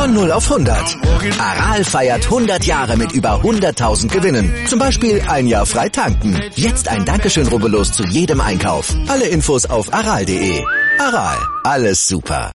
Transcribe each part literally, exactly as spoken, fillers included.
Von null auf hundert. Aral feiert hundert Jahre mit über hunderttausend Gewinnen. Zum Beispiel ein Jahr frei tanken. Jetzt ein Dankeschön, rubbellos zu jedem Einkauf. Alle Infos auf aral punkt de. Aral, alles super.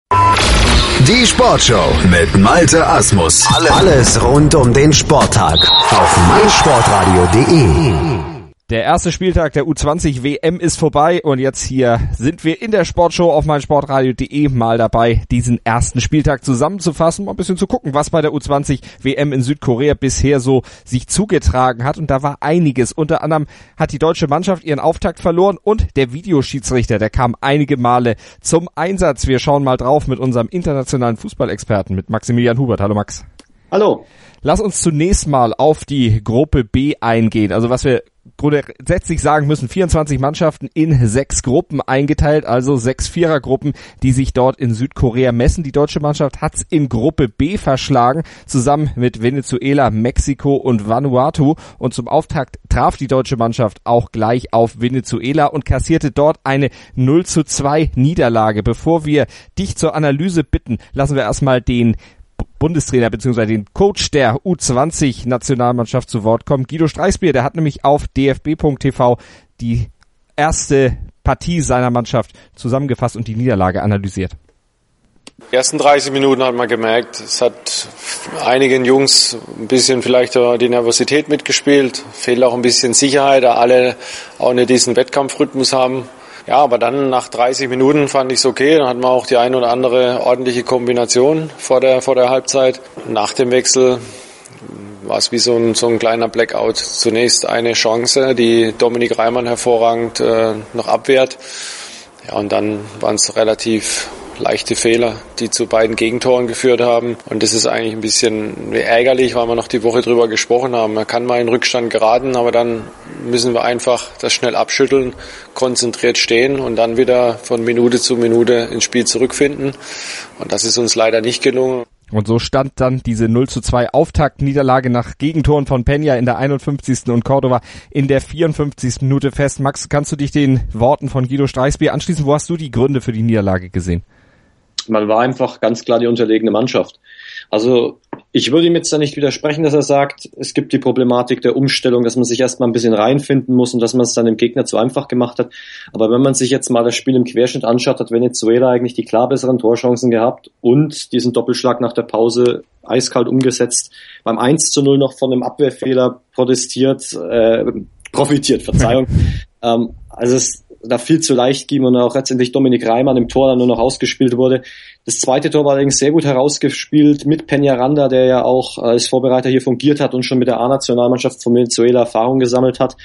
Die Sportshow mit Malte Asmus. Alles rund um den Sporttag auf meinsportradio punkt de. Der erste Spieltag der U zwanzig W M ist vorbei und jetzt hier sind wir in der Sportshow auf meinsportradio punkt de mal dabei, diesen ersten Spieltag zusammenzufassen, mal ein bisschen zu gucken, was bei der U zwanzig W M in Südkorea bisher so sich zugetragen hat. Und da war einiges. Unter anderem hat die deutsche Mannschaft ihren Auftakt verloren und der Videoschiedsrichter, der kam einige Male zum Einsatz. Wir schauen mal drauf mit unserem internationalen Fußballexperten, mit Maximilian Hubert. Hallo Max. Hallo. Lass uns zunächst mal auf die Gruppe B eingehen. Also was wir grundsätzlich sagen müssen, vierundzwanzig Mannschaften in sechs Gruppen eingeteilt, also sechs Vierergruppen, die sich dort in Südkorea messen. Die deutsche Mannschaft hat's in Gruppe B verschlagen, zusammen mit Venezuela, Mexiko und Vanuatu. Und zum Auftakt traf die deutsche Mannschaft auch gleich auf Venezuela und kassierte dort eine null zu zwei Niederlage. Bevor wir dich zur Analyse bitten, lassen wir erstmal den Bundestrainer bzw. den Coach der U zwanzig Nationalmannschaft zu Wort kommen. Guido Streichsbier, der hat nämlich auf d f b punkt t v die erste Partie seiner Mannschaft zusammengefasst und die Niederlage analysiert. Die ersten dreißig Minuten hat man gemerkt, es hat einigen Jungs ein bisschen vielleicht die Nervosität mitgespielt, fehlt auch ein bisschen Sicherheit, da alle auch nicht diesen Wettkampfrhythmus haben. Ja, aber dann nach dreißig Minuten fand ich es okay. Dann hatten wir auch die ein oder andere ordentliche Kombination vor der vor der Halbzeit. Nach dem Wechsel war es wie so ein so ein kleiner Blackout. Zunächst eine Chance, die Dominik Reimann hervorragend äh, noch abwehrt. Ja, und dann waren es relativ leichte Fehler, die zu beiden Gegentoren geführt haben. Und das ist eigentlich ein bisschen ärgerlich, weil wir noch die Woche drüber gesprochen haben. Man kann mal in Rückstand geraten, aber dann müssen wir einfach das schnell abschütteln, konzentriert stehen und dann wieder von Minute zu Minute ins Spiel zurückfinden. Und das ist uns leider nicht gelungen. Und so stand dann diese null zu zwei Auftaktniederlage nach Gegentoren von Peña in der einundfünfzigsten und Cordova in der vierundfünfzigsten Minute fest. Max, kannst du dich den Worten von Guido Streichsbier anschließen? Wo hast du die Gründe für die Niederlage gesehen? Man war einfach ganz klar die unterlegene Mannschaft. Also ich würde ihm jetzt da nicht widersprechen, dass er sagt, es gibt die Problematik der Umstellung, dass man sich erstmal ein bisschen reinfinden muss und dass man es dann dem Gegner zu einfach gemacht hat. Aber wenn man sich jetzt mal das Spiel im Querschnitt anschaut, hat Venezuela eigentlich die klar besseren Torchancen gehabt und diesen Doppelschlag nach der Pause eiskalt umgesetzt. Beim eins zu null noch von einem Abwehrfehler protestiert, äh, profitiert, Verzeihung. ähm, also es da viel zu leicht ging und auch letztendlich Dominik Reimann im Tor dann nur noch ausgespielt wurde. Das zweite Tor war allerdings sehr gut herausgespielt mit Peñaranda, der ja auch als Vorbereiter hier fungiert hat und schon mit der A-Nationalmannschaft von Venezuela Erfahrung gesammelt hat.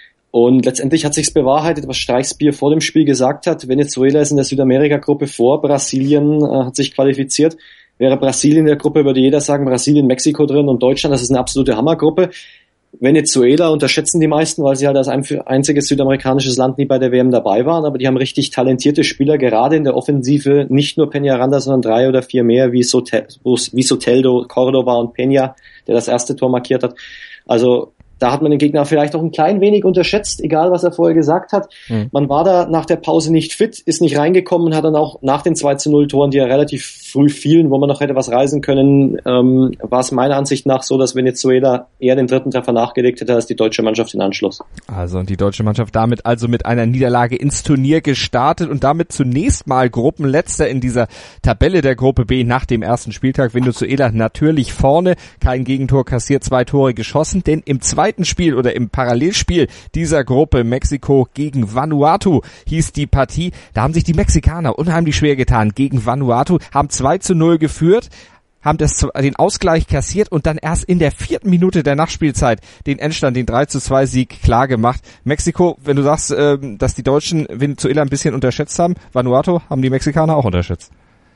Und letztendlich hat sich's bewahrheitet, was Streichsbier vor dem Spiel gesagt hat. Venezuela ist in der Südamerika-Gruppe vor, Brasilien äh, hat sich qualifiziert. Wäre Brasilien in der Gruppe, würde jeder sagen, Brasilien, Mexiko drin und Deutschland, das ist eine absolute Hammergruppe. Venezuela unterschätzen die meisten, weil sie halt als einziges südamerikanisches Land nie bei der W M dabei waren, aber die haben richtig talentierte Spieler, gerade in der Offensive, nicht nur Peñaranda, sondern drei oder vier mehr, wie, Sotel, wie Soteldo, Cordova und Peña, der das erste Tor markiert hat. Also da hat man den Gegner vielleicht auch ein klein wenig unterschätzt, egal was er vorher gesagt hat. Mhm. Man war da nach der Pause nicht fit, ist nicht reingekommen und hat dann auch nach den zwei zu null Toren, die ja relativ früh fielen, wo man noch hätte was reisen können, ähm, war es meiner Ansicht nach so, dass Venezuela eher den dritten Treffer nachgelegt hätte als die deutsche Mannschaft in Anschluss. Also und die deutsche Mannschaft damit also mit einer Niederlage ins Turnier gestartet und damit zunächst mal Gruppenletzter in dieser Tabelle der Gruppe B nach dem ersten Spieltag. Venezuela natürlich vorne, kein Gegentor kassiert, zwei Tore geschossen, denn im zweiten Spiel oder im Parallelspiel dieser Gruppe Mexiko gegen Vanuatu hieß die Partie. Da haben sich die Mexikaner unheimlich schwer getan gegen Vanuatu, haben zwei zu null geführt, haben das, den Ausgleich kassiert und dann erst in der vierten Minute der Nachspielzeit den Endstand, den drei zu zwei Sieg klar gemacht. Mexiko, wenn du sagst, dass die Deutschen Venezuela ein bisschen unterschätzt haben, Vanuatu haben die Mexikaner auch unterschätzt.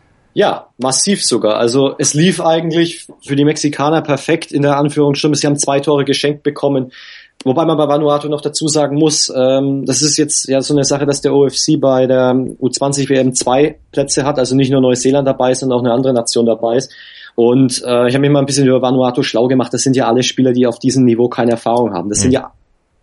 Ja, massiv sogar. Also es lief eigentlich für die Mexikaner perfekt in der Anführungsstimme. Sie haben zwei Tore geschenkt bekommen. Wobei man bei Vanuatu noch dazu sagen muss, ähm, das ist jetzt ja so eine Sache, dass der O F C bei der U zwanzig W M zwei Plätze hat, also nicht nur Neuseeland dabei ist, sondern auch eine andere Nation dabei ist. Und äh, ich habe mich mal ein bisschen über Vanuatu schlau gemacht. Das sind ja alle Spieler, die auf diesem Niveau keine Erfahrung haben. Das mhm. sind ja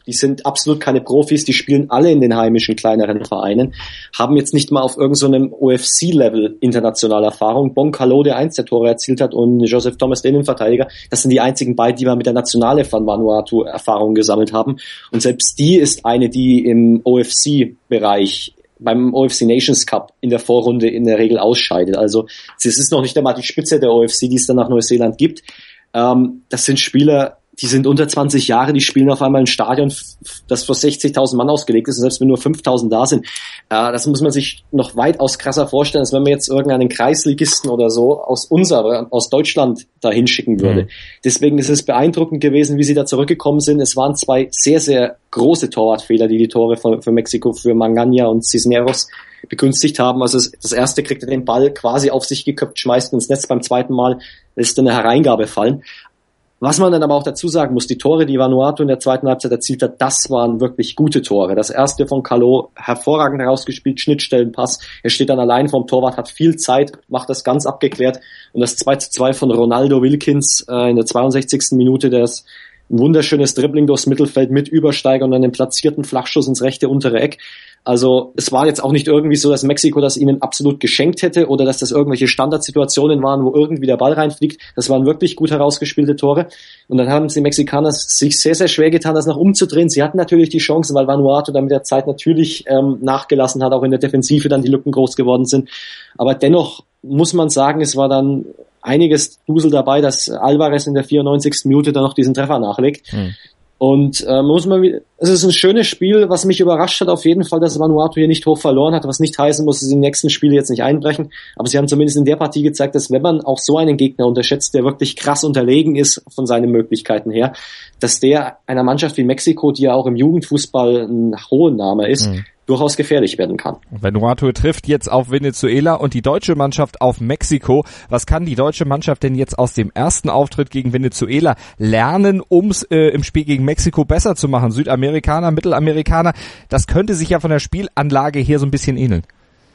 Die sind absolut keine Profis, die spielen alle in den heimischen kleineren Vereinen, haben jetzt nicht mal auf irgendeinem so O F C-Level internationale Erfahrung. Bon Calot, der eins der Tore erzielt hat, und Joseph Thomas, der Innenverteidiger, das sind die einzigen beiden, die wir mit der Nationale von Vanuatu Erfahrungen gesammelt haben. Und selbst die ist eine, die im O F C-Bereich beim O F C Nations Cup in der Vorrunde in der Regel ausscheidet. Also es ist noch nicht einmal die Spitze der O F C, die es dann nach Neuseeland gibt. Ähm, das sind Spieler, die sind unter zwanzig Jahre, die spielen auf einmal ein Stadion, das für sechzigtausend Mann ausgelegt ist, und selbst wenn nur fünftausend da sind, äh, das muss man sich noch weitaus krasser vorstellen, als wenn man jetzt irgendeinen Kreisligisten oder so aus unserer, aus Deutschland da hinschicken würde. Mhm. Deswegen ist es beeindruckend gewesen, wie sie da zurückgekommen sind. Es waren zwei sehr, sehr große Torwartfehler, die die Tore für, für Mexiko, für Magana und Cisneros begünstigt haben. Also das erste kriegt er den Ball quasi auf sich geköpft, schmeißt ins Netz, beim zweiten Mal lässt er eine Hereingabe fallen. Was man dann aber auch dazu sagen muss, die Tore, die Vanuatu in der zweiten Halbzeit erzielt hat, das waren wirklich gute Tore. Das erste von Calot, hervorragend herausgespielt, Schnittstellenpass. Er steht dann allein vom Torwart, hat viel Zeit, macht das ganz abgeklärt. Und das zwei zu zwei von Ronaldo Wilkins äh, in der zweiundsechzigsten Minute, der ist ein wunderschönes Dribbling durchs Mittelfeld mit Übersteiger und dann den platzierten Flachschuss ins rechte untere Eck. Also es war jetzt auch nicht irgendwie so, dass Mexiko das ihnen absolut geschenkt hätte oder dass das irgendwelche Standardsituationen waren, wo irgendwie der Ball reinfliegt. Das waren wirklich gut herausgespielte Tore. Und dann haben die Mexikaner sich sehr, sehr schwer getan, das noch umzudrehen. Sie hatten natürlich die Chancen, weil Vanuatu dann mit der Zeit natürlich ähm, nachgelassen hat, auch in der Defensive dann die Lücken groß geworden sind. Aber dennoch muss man sagen, es war dann einiges Dusel dabei, dass Alvarez in der vierundneunzigsten Minute dann noch diesen Treffer nachlegt. Hm. Und äh, muss man, es ist ein schönes Spiel, was mich überrascht hat auf jeden Fall, dass Vanuatu hier nicht hoch verloren hat, was nicht heißen muss, dass sie die nächsten Spiele jetzt nicht einbrechen. Aber sie haben zumindest in der Partie gezeigt, dass wenn man auch so einen Gegner unterschätzt, der wirklich krass unterlegen ist von seinen Möglichkeiten her, dass der einer Mannschaft wie Mexiko, die ja auch im Jugendfußball ein hoher Name ist, mhm. durchaus gefährlich werden kann. Vanuatu trifft jetzt auf Venezuela und die deutsche Mannschaft auf Mexiko. Was kann die deutsche Mannschaft denn jetzt aus dem ersten Auftritt gegen Venezuela lernen, um es äh, im Spiel gegen Mexiko besser zu machen? Südamerikaner, Mittelamerikaner, das könnte sich ja von der Spielanlage her so ein bisschen ähneln.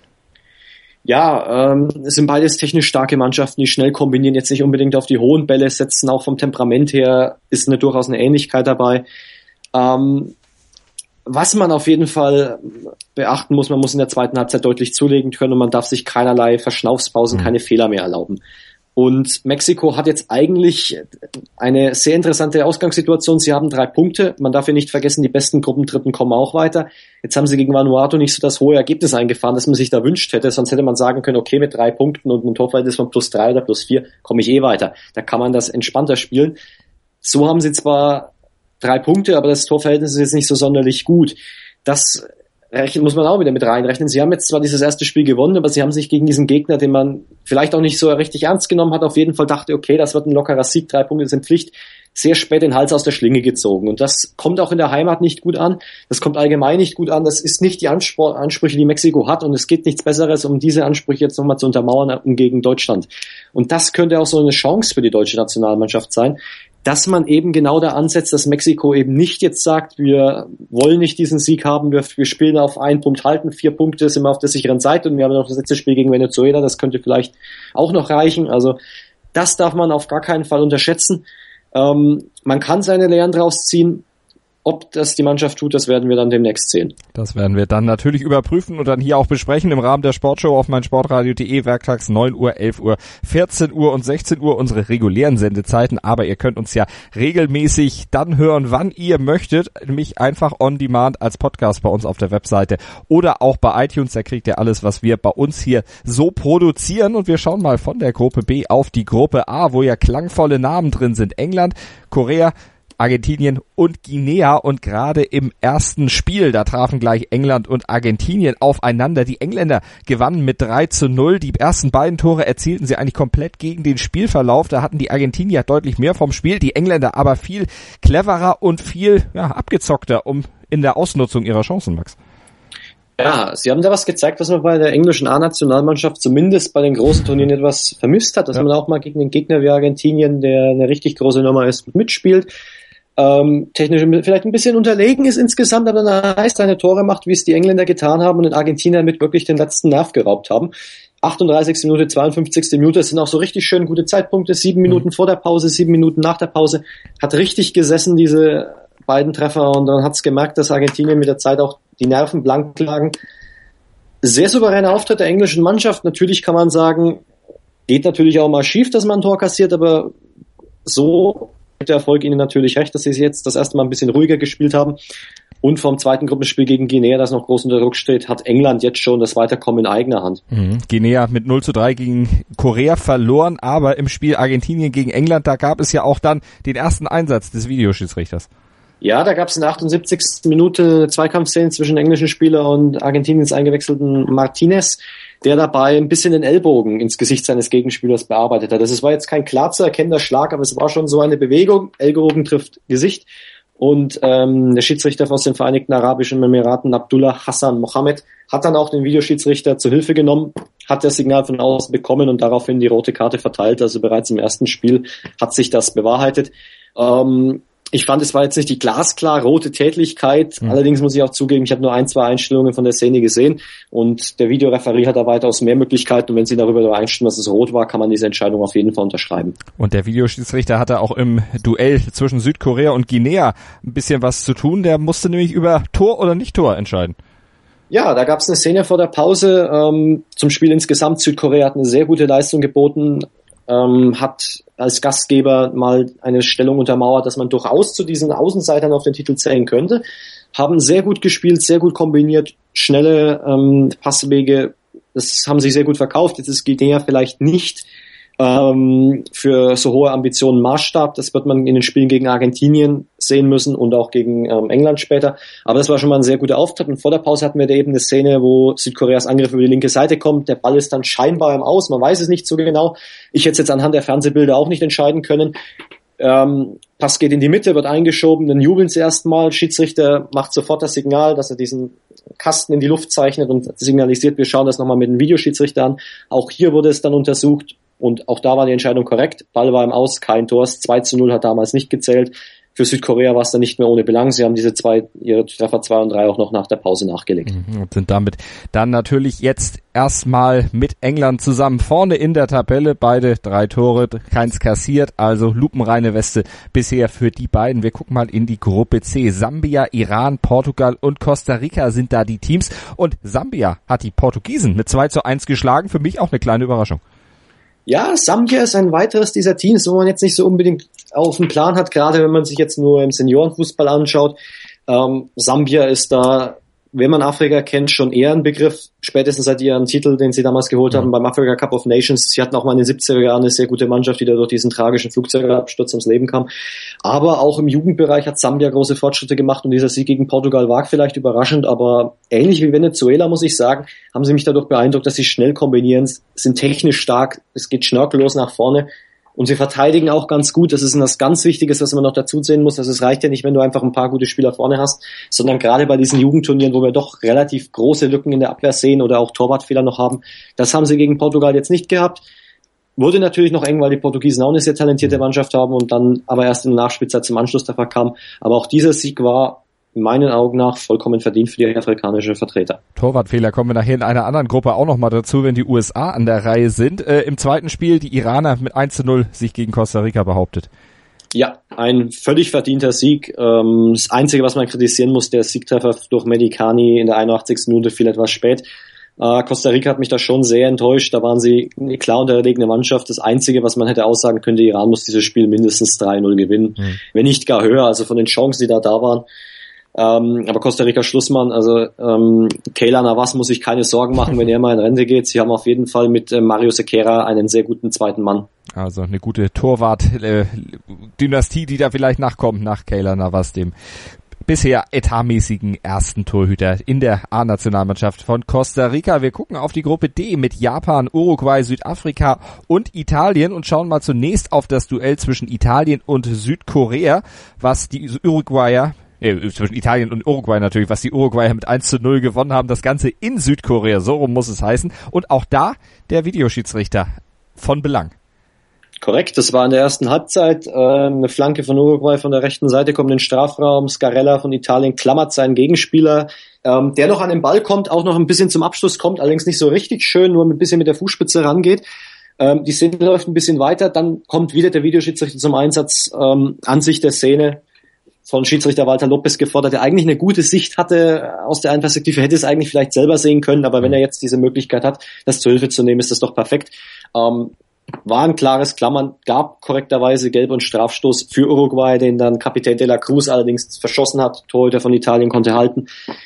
Ja, ähm, es sind beides technisch starke Mannschaften, die schnell kombinieren, jetzt nicht unbedingt auf die hohen Bälle setzen, auch vom Temperament her ist eine durchaus eine Ähnlichkeit dabei. Ähm, Was man auf jeden Fall beachten muss, man muss in der zweiten Halbzeit deutlich zulegen können und man darf sich keinerlei Verschnaufspausen, mhm. keine Fehler mehr erlauben. Und Mexiko hat jetzt eigentlich eine sehr interessante Ausgangssituation. Sie haben drei Punkte. Man darf ja nicht vergessen, die besten Gruppendritten kommen auch weiter. Jetzt haben sie gegen Vanuatu nicht so das hohe Ergebnis eingefahren, das man sich da wünscht hätte. Sonst hätte man sagen können, okay, mit drei Punkten und einem Torverhältnis von plus drei oder plus vier komme ich eh weiter. Da kann man das entspannter spielen. So haben sie zwar drei Punkte, aber das Torverhältnis ist jetzt nicht so sonderlich gut. Das muss man auch wieder mit reinrechnen. Sie haben jetzt zwar dieses erste Spiel gewonnen, aber sie haben sich gegen diesen Gegner, den man vielleicht auch nicht so richtig ernst genommen hat, auf jeden Fall dachte, okay, das wird ein lockerer Sieg, drei Punkte sind Pflicht, sehr spät den Hals aus der Schlinge gezogen. Und das kommt auch in der Heimat nicht gut an. Das kommt allgemein nicht gut an. Das ist nicht die Anspr- Ansprüche, die Mexiko hat. Und es geht nichts Besseres, um diese Ansprüche jetzt nochmal zu untermauern, um gegen Deutschland. Und das könnte auch so eine Chance für die deutsche Nationalmannschaft sein, dass man eben genau da ansetzt, dass Mexiko eben nicht jetzt sagt, wir wollen nicht diesen Sieg haben, wir, wir spielen auf einen Punkt halten, vier Punkte sind wir auf der sicheren Seite und wir haben noch das letzte Spiel gegen Venezuela, das könnte vielleicht auch noch reichen. Also das darf man auf gar keinen Fall unterschätzen. Ähm, man kann seine Lehren draus ziehen. Ob das die Mannschaft tut, das werden wir dann demnächst sehen. Das werden wir dann natürlich überprüfen und dann hier auch besprechen im Rahmen der Sportshow auf meinsportradio punkt de, werktags neun Uhr, elf Uhr, vierzehn Uhr und sechzehn Uhr, unsere regulären Sendezeiten. Aber ihr könnt uns ja regelmäßig dann hören, wann ihr möchtet, nämlich einfach on demand als Podcast bei uns auf der Webseite oder auch bei iTunes. Da kriegt ihr alles, was wir bei uns hier so produzieren. Und wir schauen mal von der Gruppe B auf die Gruppe A, wo ja klangvolle Namen drin sind. England, Korea, Argentinien und Guinea, und gerade im ersten Spiel, da trafen gleich England und Argentinien aufeinander. Die Engländer gewannen mit drei zu null. Die ersten beiden Tore erzielten sie eigentlich komplett gegen den Spielverlauf. Da hatten die Argentinier deutlich mehr vom Spiel, die Engländer aber viel cleverer und viel ja, abgezockter um in der Ausnutzung ihrer Chancen, Max. Ja, sie haben da was gezeigt, was man bei der englischen A-Nationalmannschaft zumindest bei den großen Turnieren etwas vermisst hat, dass ja. man auch mal gegen einen Gegner wie Argentinien, der eine richtig große Nummer ist, mitspielt. Ähm, technisch vielleicht ein bisschen unterlegen ist insgesamt, aber dann heißt seine Tore macht, wie es die Engländer getan haben und den Argentinier mit wirklich den letzten Nerv geraubt haben. achtunddreißigste Minute, zweiundfünfzigste Minute, das sind auch so richtig schön gute Zeitpunkte, sieben Minuten mhm. vor der Pause, sieben Minuten nach der Pause, hat richtig gesessen, diese beiden Treffer, und dann hat's gemerkt, dass Argentinien mit der Zeit auch die Nerven blank lagen. Sehr souveräner Auftritt der englischen Mannschaft. Natürlich kann man sagen, geht natürlich auch mal schief, dass man ein Tor kassiert, aber so gibt der Erfolg ihnen natürlich recht, dass sie jetzt das erste Mal ein bisschen ruhiger gespielt haben. Und vom zweiten Gruppenspiel gegen Guinea, das noch groß unter Druck steht, hat England jetzt schon das Weiterkommen in eigener Hand. Mhm. Guinea mit null zu drei gegen Korea verloren, aber im Spiel Argentinien gegen England, da gab es ja auch dann den ersten Einsatz des Videoschiedsrichters. Ja, da gab es in der achtundsiebzigsten Minute eine Zweikampfszene zwischen englischen Spieler und Argentiniens eingewechselten Martinez, der dabei ein bisschen den Ellbogen ins Gesicht seines Gegenspielers bearbeitet hat. Das war jetzt kein klar zu erkennender Schlag, aber es war schon so eine Bewegung. Ellbogen trifft Gesicht. Und ähm, der Schiedsrichter aus den Vereinigten Arabischen Emiraten, Abdullah Hassan Mohammed, hat dann auch den Videoschiedsrichter zur Hilfe genommen, hat das Signal von außen bekommen und daraufhin die rote Karte verteilt. Also bereits im ersten Spiel hat sich das bewahrheitet. Ähm, ich fand, es war jetzt nicht die glasklar rote Tätlichkeit. Mhm. Allerdings muss ich auch zugeben, ich habe nur ein, zwei Einstellungen von der Szene gesehen und der Videoreferie hat da weitaus mehr Möglichkeiten. Und wenn sie darüber übereinstimmen, dass es rot war, kann man diese Entscheidung auf jeden Fall unterschreiben. Und der Videoschiedsrichter hatte auch im Duell zwischen Südkorea und Guinea ein bisschen was zu tun. Der musste nämlich über Tor oder Nicht-Tor entscheiden. Ja, da gab es eine Szene vor der Pause ähm, zum Spiel insgesamt. Südkorea hat eine sehr gute Leistung geboten, ähm, hat als Gastgeber mal eine Stellung untermauert, dass man durchaus zu diesen Außenseitern auf den Titel zählen könnte. Haben sehr gut gespielt, sehr gut kombiniert, schnelle ähm, Passwege, das haben sie sehr gut verkauft. Jetzt ist Guinea vielleicht nicht ähm, für so hohe Ambitionen Maßstab. Das wird man in den Spielen gegen Argentinien sehen müssen und auch gegen ähm, England später. Aber das war schon mal ein sehr guter Auftritt. Und vor der Pause hatten wir da eben eine Szene, wo Südkoreas Angriff über die linke Seite kommt. Der Ball ist dann scheinbar im Aus. Man weiß es nicht so genau. Ich hätte es jetzt anhand der Fernsehbilder auch nicht entscheiden können. Ähm, Pass geht in die Mitte, wird eingeschoben, dann jubeln sie erstmal. Schiedsrichter macht sofort das Signal, dass er diesen Kasten in die Luft zeichnet und signalisiert, wir schauen das nochmal mit dem Videoschiedsrichter an. Auch hier wurde es dann untersucht. Und auch da war die Entscheidung korrekt. Ball war im Aus, kein Tor. zwei zu null hat damals nicht gezählt. Für Südkorea war es dann nicht mehr ohne Belang. Sie haben diese zwei, ihre Treffer zwei und drei auch noch nach der Pause nachgelegt. Und sind damit dann natürlich jetzt erstmal mit England zusammen vorne in der Tabelle. Beide drei Tore, keins kassiert. Also lupenreine Weste bisher für die beiden. Wir gucken mal in die Gruppe C. Sambia, Iran, Portugal und Costa Rica sind da die Teams. Und Sambia hat die Portugiesen mit zwei zu eins geschlagen. Für mich auch eine kleine Überraschung. Ja, Sambia ist ein weiteres dieser Teams, wo man jetzt nicht so unbedingt auf dem Plan hat, gerade wenn man sich jetzt nur im Seniorenfußball anschaut. Ähm, Sambia ist da, wenn man Afrika kennt, schon eher ein Begriff, spätestens seit ihrem Titel, den sie damals geholt haben beim Africa Cup of Nations. Sie hatten auch mal in den siebziger Jahren eine sehr gute Mannschaft, die da durch diesen tragischen Flugzeugabsturz ums Leben kam. Aber auch im Jugendbereich hat Sambia große Fortschritte gemacht und dieser Sieg gegen Portugal war vielleicht überraschend, aber ähnlich wie Venezuela, muss ich sagen, haben sie mich dadurch beeindruckt, dass sie schnell kombinieren, sind technisch stark, es geht schnörkellos nach vorne. Und sie verteidigen auch ganz gut. Das ist was ganz Wichtiges, was man noch dazu sehen muss. Also es reicht ja nicht, wenn du einfach ein paar gute Spieler vorne hast, sondern gerade bei diesen Jugendturnieren, wo wir doch relativ große Lücken in der Abwehr sehen oder auch Torwartfehler noch haben, das haben sie gegen Portugal jetzt nicht gehabt. Wurde natürlich noch eng, weil die Portugiesen auch eine sehr talentierte Mannschaft haben und dann aber erst in der Nachspielzeit zum Anschlusstreffer kam. Aber auch dieser Sieg war in meinen Augen nach vollkommen verdient für die afrikanischen Vertreter. Torwartfehler kommen wir nachher in einer anderen Gruppe auch nochmal dazu, wenn die U S A an der Reihe sind. Äh, im zweiten Spiel die Iraner mit eins zu null sich gegen Costa Rica behauptet. Ja, ein völlig verdienter Sieg. Ähm, das Einzige, was man kritisieren muss, der Siegtreffer durch Medikani in der einundachtzigsten Minute fiel etwas spät. Äh, Costa Rica hat mich da schon sehr enttäuscht. Da waren sie eine klar unterlegene Mannschaft. Das Einzige, was man hätte aussagen können, Iran muss dieses Spiel mindestens drei null gewinnen. Mhm. Wenn nicht gar höher, also von den Chancen, die da da waren. Ähm, aber Costa Rica Schlussmann, also ähm, Keylor Navas muss sich keine Sorgen machen, wenn er mal in Rente geht. Sie haben auf jeden Fall mit äh, Mario Sequeira einen sehr guten zweiten Mann. Also eine gute Torwart-Dynastie, die da vielleicht nachkommt nach Keylor Navas, dem bisher etatmäßigen ersten Torhüter in der A-Nationalmannschaft von Costa Rica. Wir gucken auf die Gruppe D mit Japan, Uruguay, Südafrika und Italien und schauen mal zunächst auf das Duell zwischen Italien und Südkorea, was die Uruguayer Äh, zwischen Italien und Uruguay natürlich, was die Uruguayer mit eins zu null gewonnen haben, das Ganze in Südkorea, so rum muss es heißen. Und auch da der Videoschiedsrichter von Belang. Korrekt, das war in der ersten Halbzeit äh, eine Flanke von Uruguay von der rechten Seite, kommt in den Strafraum, Scarella von Italien klammert seinen Gegenspieler, ähm, der noch an den Ball kommt, auch noch ein bisschen zum Abschluss kommt, allerdings nicht so richtig schön, nur ein bisschen mit der Fußspitze rangeht. Ähm, die Szene läuft ein bisschen weiter, dann kommt wieder der Videoschiedsrichter zum Einsatz, ähm, Ansicht der Szene, von Schiedsrichter Walter Lopez gefordert, der eigentlich eine gute Sicht hatte aus der einen Perspektive, hätte es eigentlich vielleicht selber sehen können, aber wenn er jetzt diese Möglichkeit hat, das zur Hilfe zu nehmen, ist das doch perfekt. Ähm, war ein klares Klammern, gab korrekterweise Gelb- und Strafstoß für Uruguay, den dann Kapitän de la Cruz allerdings verschossen hat, Torhüter von Italien konnte halten.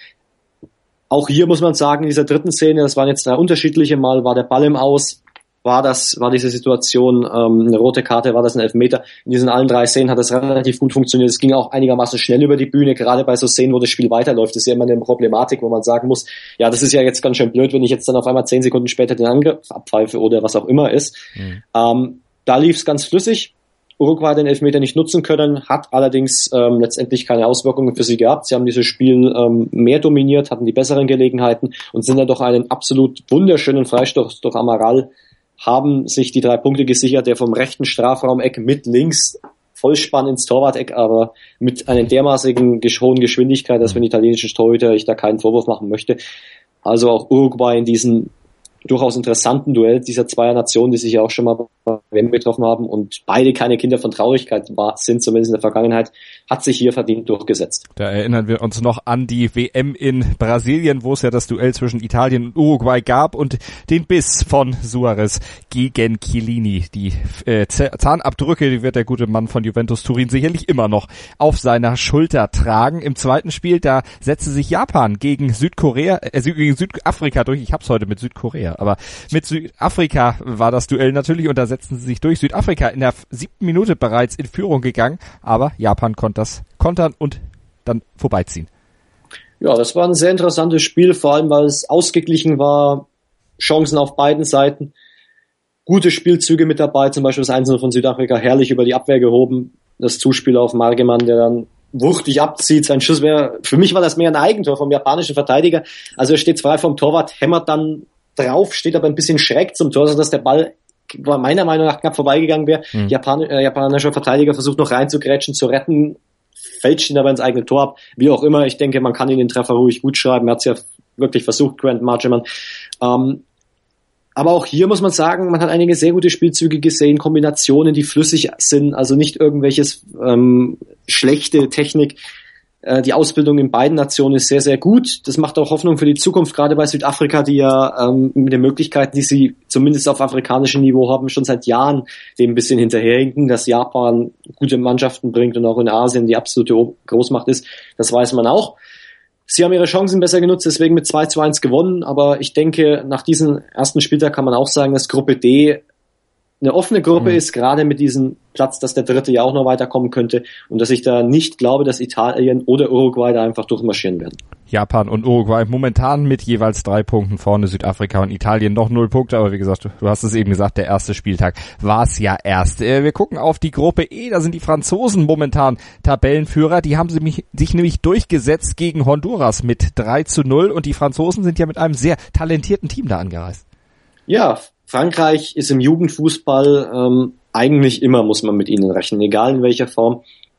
Auch hier muss man sagen, in dieser dritten Szene, das waren jetzt drei unterschiedliche Mal, war der Ball im Aus, war das, war diese Situation ähm, eine rote Karte, war das ein Elfmeter. In diesen allen drei Szenen hat das relativ gut funktioniert. Es ging auch einigermaßen schnell über die Bühne, gerade bei so Szenen, wo das Spiel weiterläuft. Das ist ja immer eine Problematik, wo man sagen muss, ja, das ist ja jetzt ganz schön blöd, wenn ich jetzt dann auf einmal zehn Sekunden später den Angriff abpfeife oder was auch immer ist. Mhm. Ähm, da lief es ganz flüssig. Uruguay den Elfmeter nicht nutzen können, hat allerdings ähm, letztendlich keine Auswirkungen für sie gehabt. Sie haben dieses Spiel ähm, mehr dominiert, hatten die besseren Gelegenheiten und sind dann doch einen absolut wunderschönen Freistoß durch Amaral, haben sich die drei Punkte gesichert, der vom rechten Strafraumeck mit links Vollspann ins Torwart-Eck, aber mit einer dermaßigen hohen Geschwindigkeit, dass für den italienischen Torhüter ich da keinen Vorwurf machen möchte. Also auch Uruguay in diesem durchaus interessanten Duell dieser zweier Nationen, die sich ja auch schon mal bei W M getroffen haben und beide keine Kinder von Traurigkeit war, sind, zumindest in der Vergangenheit, hat sich hier verdient durchgesetzt. Da erinnern wir uns noch an die W M in Brasilien, wo es ja das Duell zwischen Italien und Uruguay gab und den Biss von Suarez gegen Chiellini. Die äh, Zahnabdrücke, die wird der gute Mann von Juventus Turin sicherlich immer noch auf seiner Schulter tragen. Im zweiten Spiel, da setzte sich Japan gegen Südkorea, äh, gegen Südafrika durch. Ich hab's heute mit Südkorea. Aber mit Südafrika war das Duell natürlich und da setzten sie sich durch. Südafrika in der siebten Minute bereits in Führung gegangen, aber Japan konnte das kontern und dann vorbeiziehen. Ja, das war ein sehr interessantes Spiel, vor allem weil es ausgeglichen war, Chancen auf beiden Seiten, gute Spielzüge mit dabei, zum Beispiel das eins null von Südafrika, herrlich über die Abwehr gehoben, das Zuspiel auf Margemann, der dann wuchtig abzieht, sein Schuss wäre, für mich war das mehr ein Eigentor vom japanischen Verteidiger, also er steht frei vom Torwart, hämmert dann drauf, steht aber ein bisschen schräg zum Tor, sodass der Ball meiner Meinung nach knapp vorbeigegangen wäre. Mhm. Japan, äh, japanischer Verteidiger versucht noch reinzugrätschen, zu retten, fälscht ihn aber ins eigene Tor ab. Wie auch immer, ich denke, man kann ihn den Treffer ruhig gut schreiben. Er hat es ja wirklich versucht, Grant Margemann. Ähm, aber auch hier muss man sagen, man hat einige sehr gute Spielzüge gesehen, Kombinationen, die flüssig sind, also nicht irgendwelches ähm, schlechte Technik. Die Ausbildung in beiden Nationen ist sehr, sehr gut. Das macht auch Hoffnung für die Zukunft, gerade bei Südafrika, die ja ähm, mit den Möglichkeiten, die sie zumindest auf afrikanischem Niveau haben, schon seit Jahren dem ein bisschen hinterherhinken, dass Japan gute Mannschaften bringt und auch in Asien die absolute Großmacht ist. Das weiß man auch. Sie haben ihre Chancen besser genutzt, deswegen mit zwei zu eins gewonnen. Aber ich denke, nach diesem ersten Spieltag kann man auch sagen, dass Gruppe D eine offene Gruppe mhm. ist, gerade mit diesem Platz, dass der dritte ja auch noch weiterkommen könnte und dass ich da nicht glaube, dass Italien oder Uruguay da einfach durchmarschieren werden. Japan und Uruguay momentan mit jeweils drei Punkten vorne, Südafrika und Italien noch null Punkte, aber wie gesagt, du hast es eben gesagt, der erste Spieltag war es ja erst. Wir gucken auf die Gruppe E, da sind die Franzosen momentan Tabellenführer, die haben sich nämlich durchgesetzt gegen Honduras mit drei zu null und die Franzosen sind ja mit einem sehr talentierten Team da angereist. Ja, Frankreich ist im Jugendfußball ähm, eigentlich immer, muss man mit ihnen rechnen, egal in welcher Form.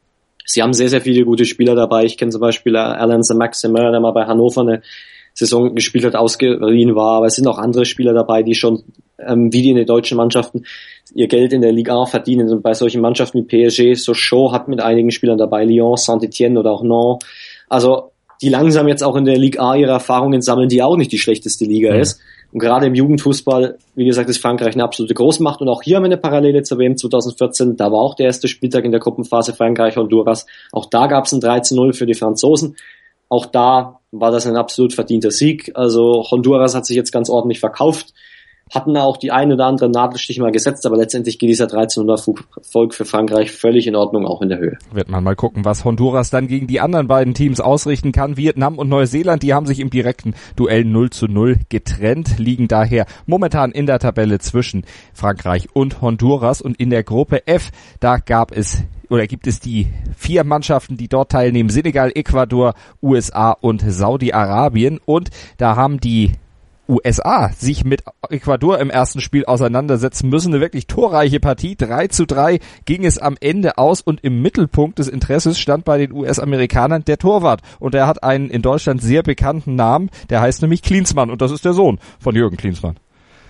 Sie haben sehr, sehr viele gute Spieler dabei. Ich kenne zum Beispiel Alain Saint-Maximin, der mal bei Hannover eine Saison gespielt hat, ausgeliehen war. Aber es sind auch andere Spieler dabei, die schon, ähm, wie die in den deutschen Mannschaften, ihr Geld in der Ligue eins verdienen. Und bei solchen Mannschaften wie P S G, Sochaux hat mit einigen Spielern dabei, Lyon, Saint-Etienne oder auch Nantes. Also die langsam jetzt auch in der Ligue A ihre Erfahrungen sammeln, die auch nicht die schlechteste Liga mhm. ist. Und gerade im Jugendfußball, wie gesagt, ist Frankreich eine absolute Großmacht. Und auch hier haben wir eine Parallele zur W M zwanzig vierzehn. Da war auch der erste Spieltag in der Gruppenphase Frankreich-Honduras. Auch da gab es ein drei zu null für die Franzosen. Auch da war das ein absolut verdienter Sieg. Also Honduras hat sich jetzt ganz ordentlich verkauft. Hatten auch die ein oder andere Nadelstich mal gesetzt, aber letztendlich geht dieser drei zu null Erfolg für Frankreich völlig in Ordnung, auch in der Höhe. Wird man mal gucken, was Honduras dann gegen die anderen beiden Teams ausrichten kann. Vietnam und Neuseeland, die haben sich im direkten Duell null zu null getrennt, liegen daher momentan in der Tabelle zwischen Frankreich und Honduras. Und in der Gruppe F, da gab es oder gibt es die vier Mannschaften, die dort teilnehmen: Senegal, Ecuador, U S A und Saudi-Arabien. Und da haben die U S A sich mit Ecuador im ersten Spiel auseinandersetzen müssen. Eine wirklich torreiche Partie. drei zu drei ging es am Ende aus und im Mittelpunkt des Interesses stand bei den U S-Amerikanern der Torwart. Und er hat einen in Deutschland sehr bekannten Namen, der heißt nämlich Klinsmann und das ist der Sohn von Jürgen Klinsmann.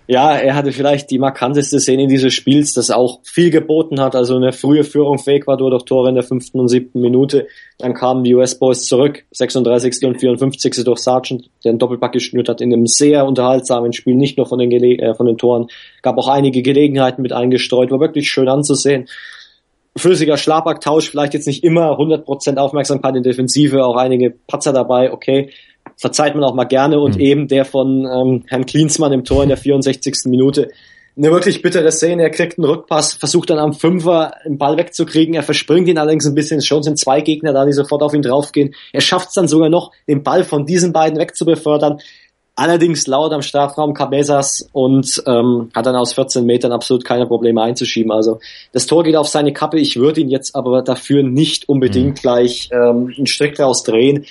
Ja, er hatte vielleicht die markanteste Szene dieses Spiels, das auch viel geboten hat. Also eine frühe Führung für Ecuador durch Tore in der fünften und siebten Minute. Dann kamen die U S-Boys zurück, sechsunddreißigste und vierundfünfzigste durch Sargent, der einen Doppelpack geschnürt hat in einem sehr unterhaltsamen Spiel, nicht nur von den, Gele- äh, von den Toren. Gab auch einige Gelegenheiten mit eingestreut, war wirklich schön anzusehen. Flüssiger Schlagabtausch, vielleicht jetzt nicht immer hundert Prozent Aufmerksamkeit in Defensive, auch einige Patzer dabei, okay. Verzeiht man auch mal gerne und mhm. eben der von ähm, Herrn Klinsmann im Tor in der vierundsechzigsten Minute. Eine wirklich bittere Szene, er kriegt einen Rückpass, versucht dann am Fünfer den Ball wegzukriegen, er verspringt ihn allerdings ein bisschen, schon sind zwei Gegner da, die sofort auf ihn draufgehen. Er schafft es dann sogar noch, den Ball von diesen beiden wegzubefördern, allerdings laut am Strafraum Cabezas und ähm, hat dann aus vierzehn Metern absolut keine Probleme einzuschieben. Also das Tor geht auf seine Kappe, ich würde ihn jetzt aber dafür nicht unbedingt mhm. gleich ähm, einen Strick draus drehen.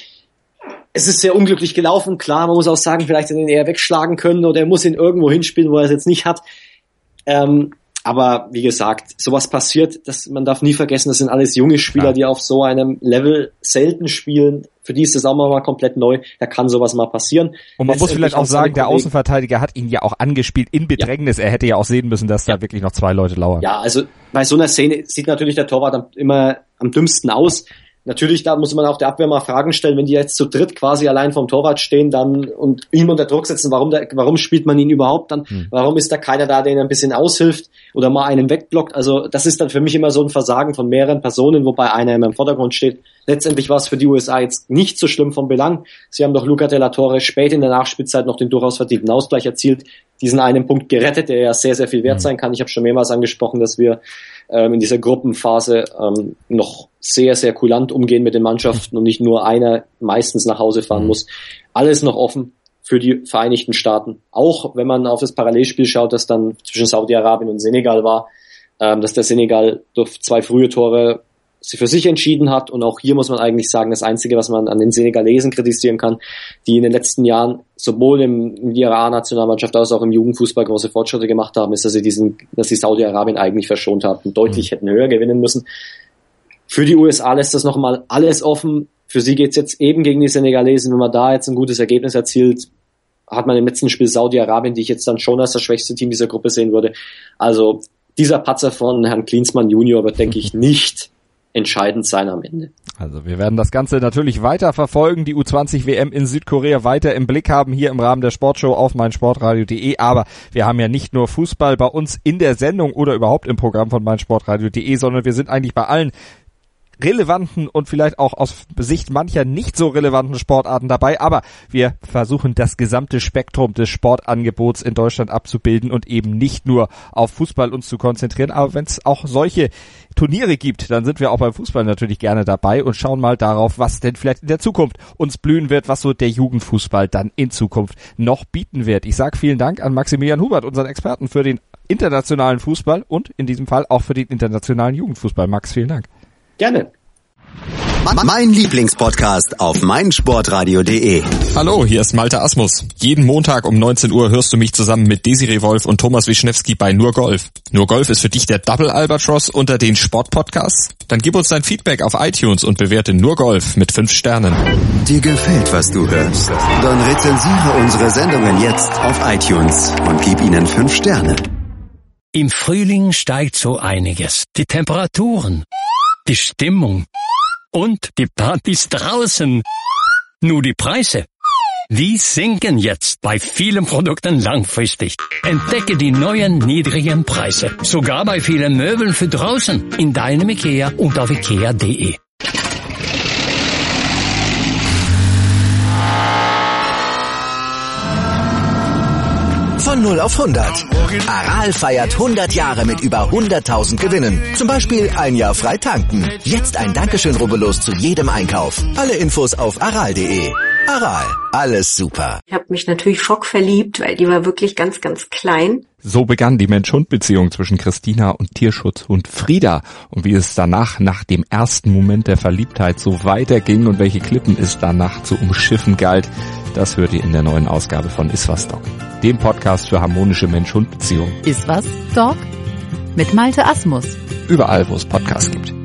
Es ist sehr unglücklich gelaufen, klar, man muss auch sagen, vielleicht hätte er ihn eher wegschlagen können oder er muss ihn irgendwo hinspielen, wo er es jetzt nicht hat. Ähm, aber wie gesagt, sowas passiert, das, man darf nie vergessen, das sind alles junge Spieler, klar, die auf so einem Level selten spielen. Für die ist das auch mal komplett neu, da kann sowas mal passieren. Und man muss vielleicht auch sagen, der Außenverteidiger hat ihn ja auch angespielt in Bedrängnis. Ja. Er hätte ja auch sehen müssen, dass ja. da wirklich noch zwei Leute lauern. Ja, also bei so einer Szene sieht natürlich der Torwart immer am dümmsten aus. Natürlich, da muss man auch der Abwehr mal Fragen stellen, wenn die jetzt zu dritt quasi allein vom Torwart stehen dann und ihn unter Druck setzen, warum der, warum spielt man ihn überhaupt dann? Hm. Warum ist da keiner da, der ihn ein bisschen aushilft oder mal einen wegblockt? Also das ist dann für mich immer so ein Versagen von mehreren Personen, wobei einer immer im Vordergrund steht. Letztendlich war es für die U S A jetzt nicht so schlimm vom Belang. Sie haben doch Luca de la Torre spät in der Nachspielzeit noch den durchaus verdienten Ausgleich erzielt, diesen einen Punkt gerettet, der ja sehr, sehr viel wert hm. sein kann. Ich habe schon mehrmals angesprochen, dass wir ähm, in dieser Gruppenphase ähm, noch sehr, sehr kulant umgehen mit den Mannschaften und nicht nur einer meistens nach Hause fahren muss. Alles noch offen für die Vereinigten Staaten. Auch wenn man auf das Parallelspiel schaut, das dann zwischen Saudi-Arabien und Senegal war, ähm, dass der Senegal durch zwei frühe Tore sie für sich entschieden hat. Und auch hier muss man eigentlich sagen, das Einzige, was man an den Senegalesen kritisieren kann, die in den letzten Jahren sowohl im, in der A-Nationalmannschaft als auch im Jugendfußball große Fortschritte gemacht haben, ist, dass sie diesen, dass sie Saudi-Arabien eigentlich verschont haben und deutlich mhm. hätten höher gewinnen müssen. Für die U S A lässt das nochmal alles offen. Für sie geht's jetzt eben gegen die Senegalesen. Wenn man da jetzt ein gutes Ergebnis erzielt, hat man im letzten Spiel Saudi-Arabien, die ich jetzt dann schon als das schwächste Team dieser Gruppe sehen würde. Also dieser Patzer von Herrn Klinsmann Junior wird, denke ich, nicht entscheidend sein am Ende. Also wir werden das Ganze natürlich weiter verfolgen, die U zwanzig W M in Südkorea weiter im Blick haben, hier im Rahmen der Sportshow auf meinsportradio punkt de, aber wir haben ja nicht nur Fußball bei uns in der Sendung oder überhaupt im Programm von meinsportradio punkt de, sondern wir sind eigentlich bei allen relevanten und vielleicht auch aus Sicht mancher nicht so relevanten Sportarten dabei, aber wir versuchen das gesamte Spektrum des Sportangebots in Deutschland abzubilden und eben nicht nur auf Fußball uns zu konzentrieren, aber wenn es auch solche Turniere gibt, dann sind wir auch beim Fußball natürlich gerne dabei und schauen mal darauf, was denn vielleicht in der Zukunft uns blühen wird, was so der Jugendfußball dann in Zukunft noch bieten wird. Ich sage vielen Dank an Maximilian Hubert, unseren Experten für den internationalen Fußball und in diesem Fall auch für den internationalen Jugendfußball. Max, vielen Dank. Gerne. Mein Lieblingspodcast auf meinsportradio punkt de. Hallo, hier ist Malte Asmus. Jeden Montag um neunzehn Uhr hörst du mich zusammen mit Desiree Wolf und Thomas Wischnewski bei Nur Golf. Nur Golf ist für dich der Double Albatross unter den Sportpodcasts? Dann gib uns dein Feedback auf iTunes und bewerte Nur Golf mit fünf Sternen. Dir gefällt, was du hörst? Dann rezensiere unsere Sendungen jetzt auf iTunes und gib ihnen fünf Sterne. Im Frühling steigt so einiges. Die Temperaturen, die Stimmung und die Partys draußen. Nur die Preise, die sinken jetzt bei vielen Produkten langfristig. Entdecke die neuen niedrigen Preise, sogar bei vielen Möbeln für draußen, in deinem IKEA und auf ikea punkt de. Von null auf hundert. Aral feiert hundert Jahre mit über hunderttausend Gewinnen. Zum Beispiel ein Jahr frei tanken. Jetzt ein Dankeschön, rubbellos zu jedem Einkauf. Alle Infos auf aral punkt de. Aral, alles super. Ich habe mich natürlich schockverliebt, weil die war wirklich ganz, ganz klein. So begann die Mensch-Hund-Beziehung zwischen Christina und Tierschutzhund Frieda. Und wie es danach, nach dem ersten Moment der Verliebtheit, so weiterging und welche Klippen es danach zu umschiffen galt, das hört ihr in der neuen Ausgabe von Iswas Dog, dem Podcast für harmonische Mensch-Hund-Beziehungen. Iswas Dog? Mit Malte Asmus. Überall, wo es Podcasts gibt.